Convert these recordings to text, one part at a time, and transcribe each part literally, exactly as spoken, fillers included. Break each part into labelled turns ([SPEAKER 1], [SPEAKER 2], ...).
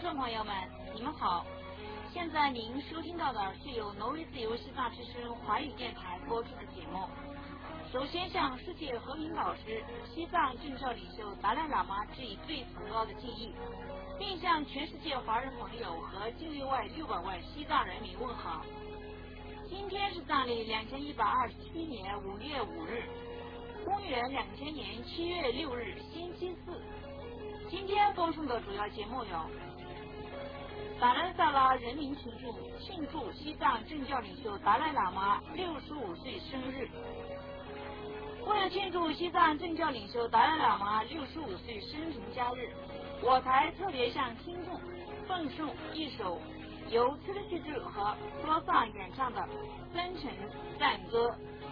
[SPEAKER 1] 众朋友们，你们好！现在您收听到的是由挪威自由西藏之声华语电台播出的节目。首先向世界和平导师、西藏政教领袖达赖喇嘛致以最崇高的敬意，并向全世界华人朋友和境内外六百万西藏人民问好。今天是藏历两千一百二十七年五月五日，公元两千年七月六日，星期四。今天播送的主要节目有：达兰萨拉人民群众庆祝西藏政教领袖达赖喇嘛六十五岁生日。为了庆祝西藏政教领袖达赖喇嘛六十五岁生辰佳日，我台特别向听众奉送一首由崔勒旭志和弗罗萨演唱的真诚赞歌。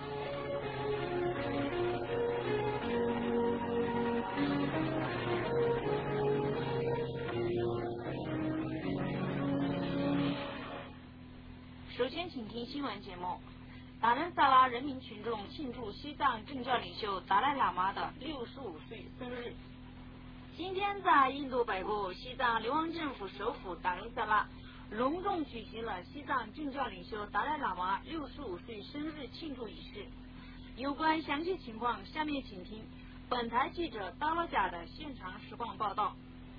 [SPEAKER 1] 首先请听新闻节目。达兰萨拉人民群众庆祝西藏政教领袖达赖喇嘛的六十五岁生日。今天在印度北部西藏流亡政府首府达兰萨拉隆重举行了西藏政教领袖达赖喇嘛六十五岁生日庆祝仪式。有关详细情况，下面请听本台记者刀老甲的现场实况报道。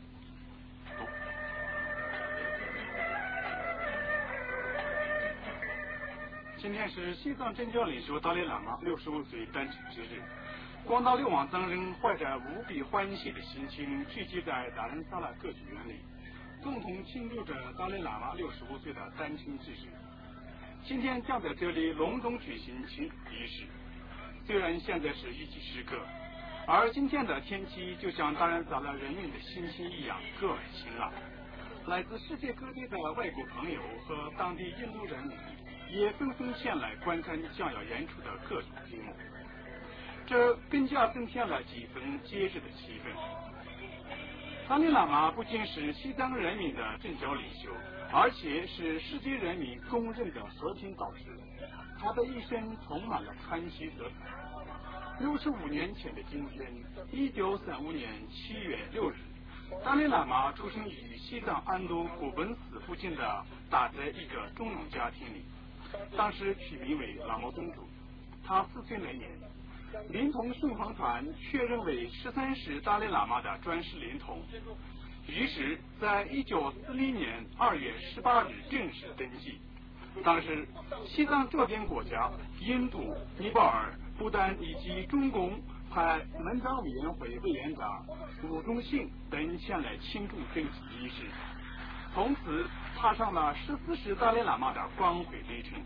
[SPEAKER 2] 今天是西藏政教领袖达赖喇嘛六十五岁诞辰之日，广大流亡藏人怀着无比欢喜的心情聚集在达兰萨拉歌剧院里，共同庆祝着达赖喇嘛六十五岁的诞辰之日。今天将在这里隆重举行庆祝仪式。虽然现在是雨季时刻，而今天的天气就像达兰萨拉人民的心情一样格外晴朗。来自世界各地的外国朋友和当地印度人民也纷纷前来观看将要演出的各种节目，这更加增添了几分节日的气氛。达赖喇嘛不仅是西藏人民的政教领袖，而且是世界人民公认的和平导师。他的一生充满了传奇色彩。六十五年前的今天，一九三五年七月六日，达赖喇嘛出生于西藏安都古本寺附近的大寨一个中农家庭里，当时取名为喇嘛宗主。他四岁那年，临潼顺芳团确认为十三世达赖喇嘛的专使临潼，于是在一九四零年二月十八日正式登记。当时西藏周边国家印度、尼泊尔、不丹以及中共派门藏委员会委员长吴忠信等前来庆祝登记仪式，从此踏上了十四世达赖喇嘛的光辉历程。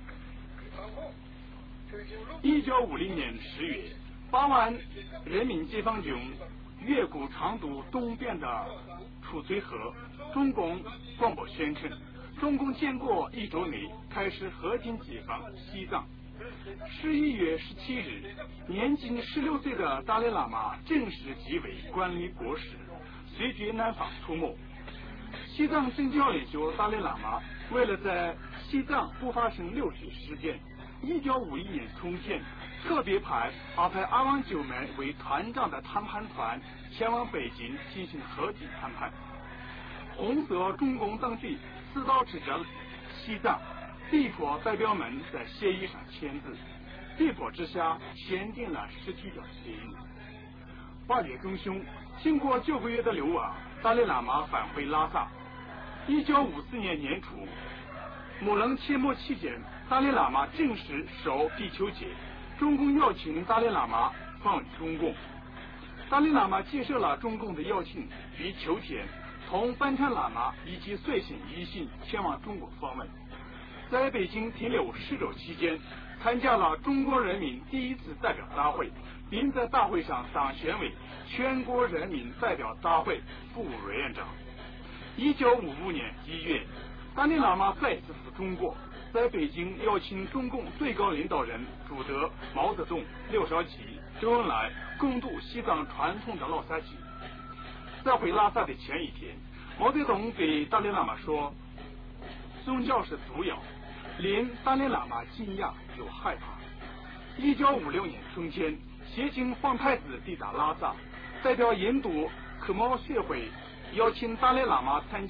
[SPEAKER 2] 一九五零年十月，八万人民解放军越过长度东边的出水河，中共广播宣称，中共建国一周内开始和平解放西藏。十一月十七日，年仅十六岁的达赖喇嘛正式继位管理国事，随军南方出没。西藏政教领袖达赖喇嘛为了在西藏不发生流血事件，一九五一年春天特别派阿派阿旺九门为团长的谈判团前往北京进行和平谈判。红色中共当局四道指着西藏，逼迫代表们在协议上签字，逼迫之下签订了十七条协议。八月中旬，经过九个月的流亡，达赖喇嘛返回拉萨。一九五四年年初，木楞切莫期间，达赖喇嘛正式受比丘戒，中共邀请达赖喇嘛访中共。达赖喇嘛接受了中共的邀请，于秋天同班禅喇嘛以及随行一行前往中国访问，在北京停留十周期间，参加了中国人民第一次代表大会，并在大会上当选为全国人民代表大会副委员长。一九五五年一月，达赖喇嘛再次赴中国，在北京邀请中共最高领导人朱德、毛泽东、刘少奇、周恩来共度西藏传统的老萨节。在回拉萨的前一天，毛泽东对达赖喇嘛说，宗教是毒药，令达赖喇嘛惊讶又害怕。一九五六年春天，协警皇太子抵达拉萨，代表印度科摩学会邀请达赖喇嘛参加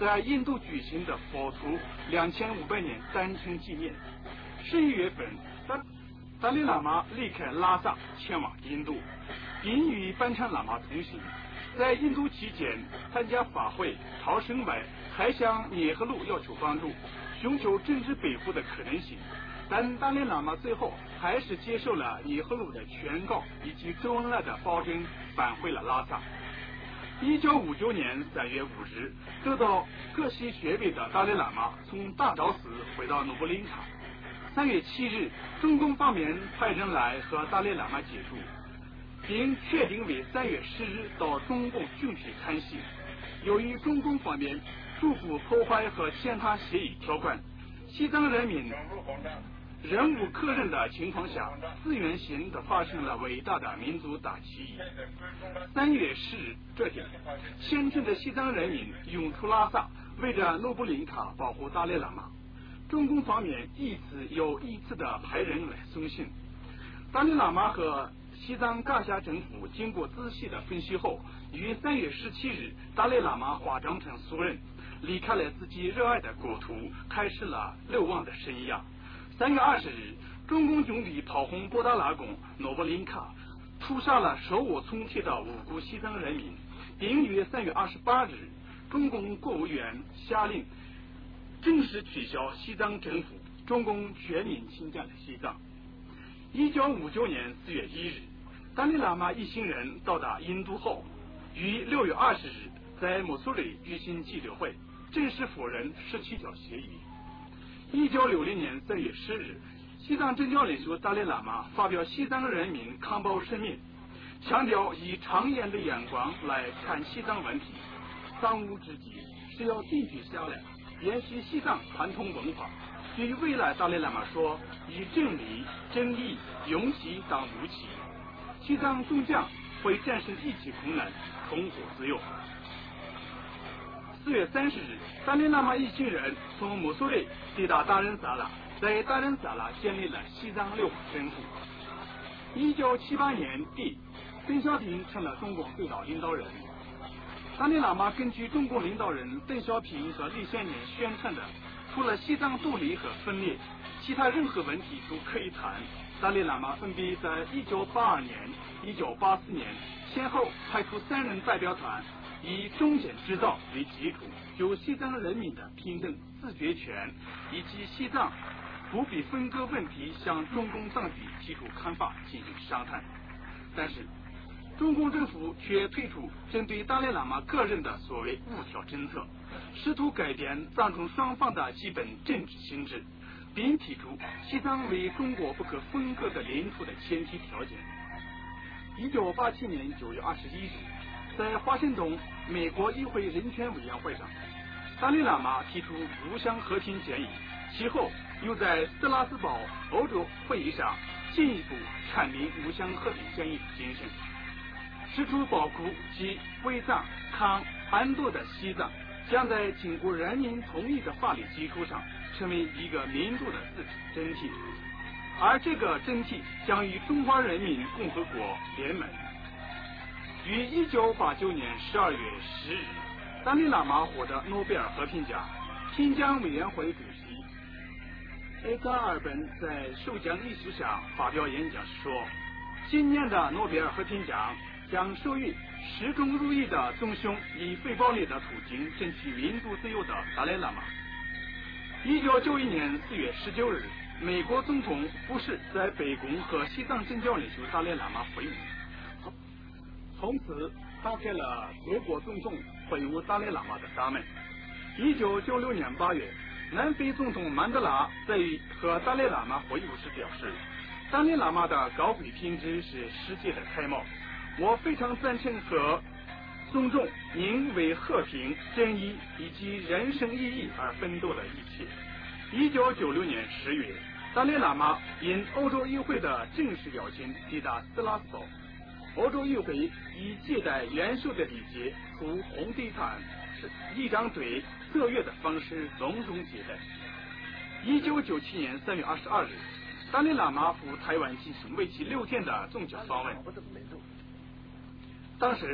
[SPEAKER 2] 在印度举行的佛陀两千五百年诞辰纪念。十一月份，达达赖喇嘛离开拉萨前往印度，并与班禅喇嘛同行。在印度期间参加法会、朝圣外，还向聂赫鲁要求帮助，寻求政治庇护的可能性。但达赖喇嘛最后还是接受了聂赫鲁的劝告以及周恩来的保证，返回了拉萨。一九五九年三月五日，得到各系学位的达赖喇嘛从大昭寺回到努布林卡。三月七日，中共方面派人来和达赖喇嘛接触，并确定为三月十日到中共军体参戏。由于中共方面逐步破坏和践踏协议条款，西藏人民忍无可忍的情况下，自愿性的发生了伟大的民族大起义。三月十日这天，虔诚的西藏人民涌出拉萨，为着努布林卡保护达赖喇嘛。中共方面一次又一次的派人来送信。达赖喇嘛和西藏噶夏政府经过仔细的分析后，于三月十七日，达赖喇嘛化妆成俗人，离开了自己热爱的国土，开始了流亡的生涯。三月二十日，中共军队炮轰布达拉宫、努布林卡，屠杀了手无寸铁的无辜西藏人民，并于三月二十八日，中共国务院下令正式取消西藏政府，中共全面侵占了西藏。一九五九年四月一日，达赖喇嘛一行人到达印度后，于六月二十日在墨苏里举行记者会，正式否认十七条协议。一九六零年三月十日，西藏政教领袖达赖喇嘛发表西藏人民抗暴声明，强调以长远的眼光来看西藏问题，当务之急是要定居下来，延续西藏传统文化。对未来达赖喇嘛说，以正理、正义、勇气当武器，西藏终将会战胜一切困难，重获自由。四月三十日，达赖喇嘛一行人从墨苏里抵达达仁萨拉，在达仁萨拉建立了西藏六政府。一九七八年底，邓小平成了中共最高领导人。达赖喇嘛根据中共领导人邓小平和李先念宣称的，除了西藏独立和分裂，其他任何问题都可以谈。达赖喇嘛分别在一九八二年、一九八四年先后派出三人代表团，以中间之道为基础，就西藏人民的平等自决权以及西藏不必分割问题向中共当局提出看法进行商谈。但是中共政府却推出针对达赖喇嘛个人的所谓五条政策，试图改变藏中双方的基本政治性质，并提出西藏为中国不可分割的领土的前提条件。一九八七年九月二十一日，在华盛顿美国议会人权委员会上，达赖喇嘛提出五项和平建议，其后又在斯拉斯堡欧洲会议上进一步阐明五项和平建议的精神，释出包括及维藏、康、安多的西藏将在经过人民同意的法律基础上成为一个民主的自治整体，而这个整体将与中华人民共和国联盟。于一九八九年十二月十日，达赖喇嘛获得诺贝尔和平奖。评奖委员会主席埃扎尔本在授奖仪式上发表演讲时说，今年的诺贝尔和平奖将授予始终如一的忠雄，以非暴力的途径争取民主自由的达赖喇嘛。一九九一年四月十九日，美国总统布什在白宫和西藏政教领袖达赖喇嘛会晤，从此打开了俄国总统会晤达赖喇嘛的大门。一九九六年八月，南非总统曼德拉在和达赖喇嘛会晤时表示，达赖喇嘛的高贵品质是世界的楷模，我非常赞成和尊重您为和平、正义以及人生意义而奋斗的一切。一九九六年十月，达赖喇嘛因欧洲议会的正式邀请抵达斯拉斯堡，欧洲议会以接待元首的礼节，铺红地毯、仪仗队、奏乐的方式隆重接待。一九九七年三月二十二日，达赖喇嘛赴台湾进行为期六天的宗教访问。当时，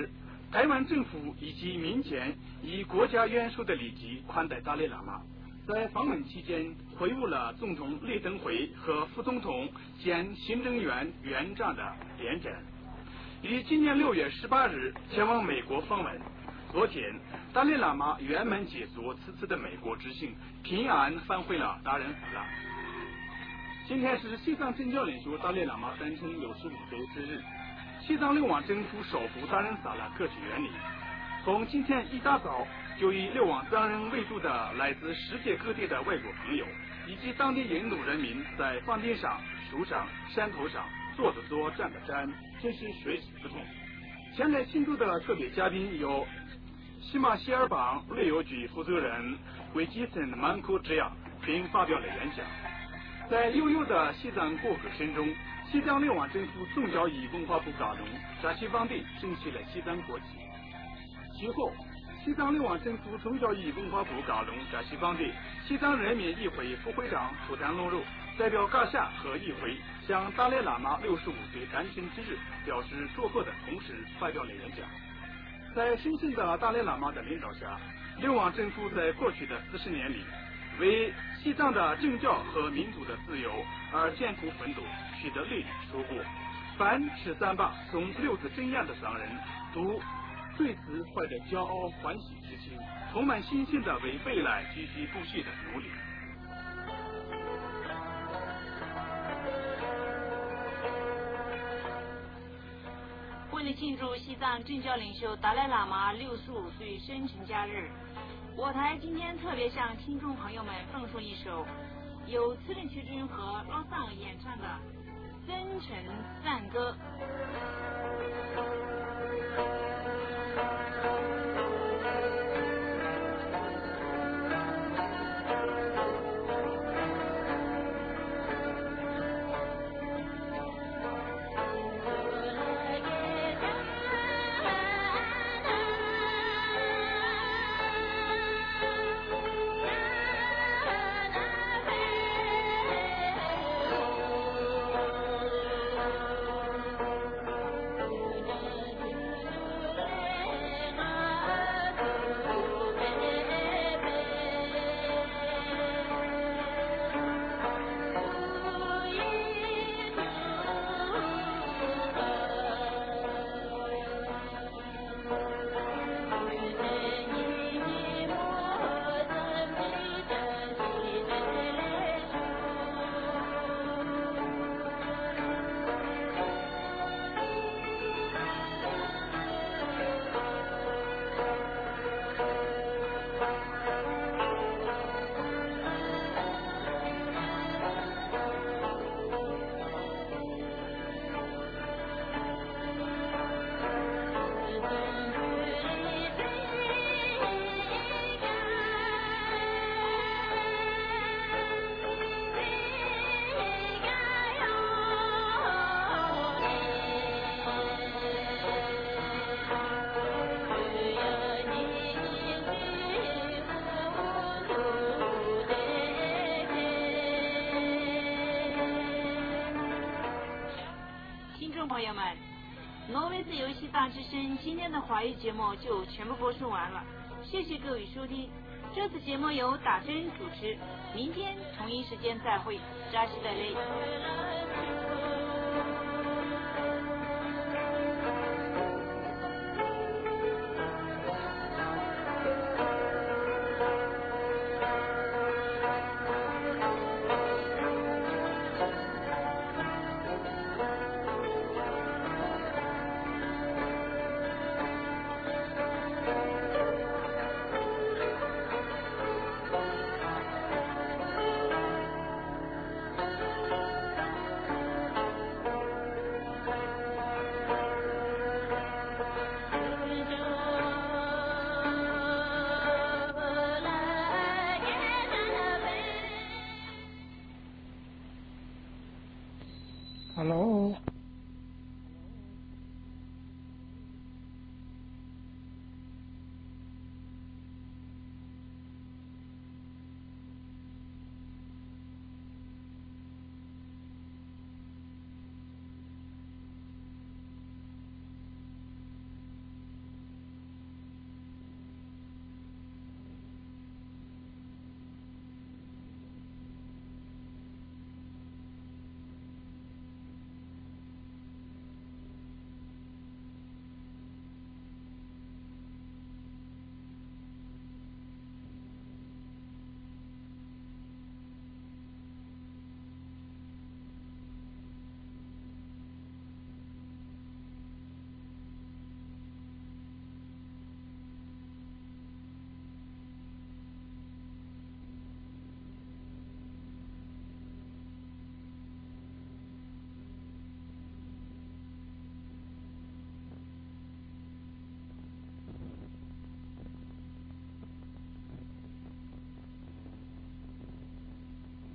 [SPEAKER 2] 台湾政府以及民间以国家元首的礼仪款待达赖喇嘛。在访问期间，会晤了总统李登辉和副总统兼行政院院长的连战。于今年六月十八日前往美国访问。昨天，达赖喇嘛圆满结束此次的美国之行，平安返回了达仁萨拉。今天是西藏政教领袖达赖喇嘛诞辰六十五周之日。西藏流亡政府首府达仁萨拉各具园林，从今天一大早就以流亡藏人为主的来自世界各地的外国朋友，以及当地印度人民在房顶上、树上、山头上坐着坐、站着站，真是水洗不通。前来庆祝的特别嘉宾有西马希尔邦旅游局负责人维基森曼库之亚，并发表了演讲。在悠悠的西藏国歌声中，西藏流亡政府宗教与文化部高龙扎西方地升起了西藏国旗。其后，西藏流亡政府宗教与文化部高龙扎西方地西藏人民议会副会长图丹隆柔代表噶夏和议会向达赖喇嘛六十五岁诞辰之日表示祝贺的同时，发表了演讲。在神圣的达赖喇嘛的领导下，流亡政府在过去的四十年里，为西藏的政教和民族的自由而艰苦奋斗，取得累累收获。凡十三把送六字真言的藏人，都对此怀着骄傲欢喜之情，充满信心的为未来继续不懈的努力。
[SPEAKER 1] 为了庆祝西藏政教领袖达赖喇嘛六十五岁生辰佳日，我台今天特别向听众朋友们奉送一首由次仁曲军和老桑演唱的《真诚赞歌》。朋友们，挪威自由西藏之声今天的华语节目就全部播送完了，谢谢各位收听。这次节目由打针主持，明天同一时间再会，扎西德勒。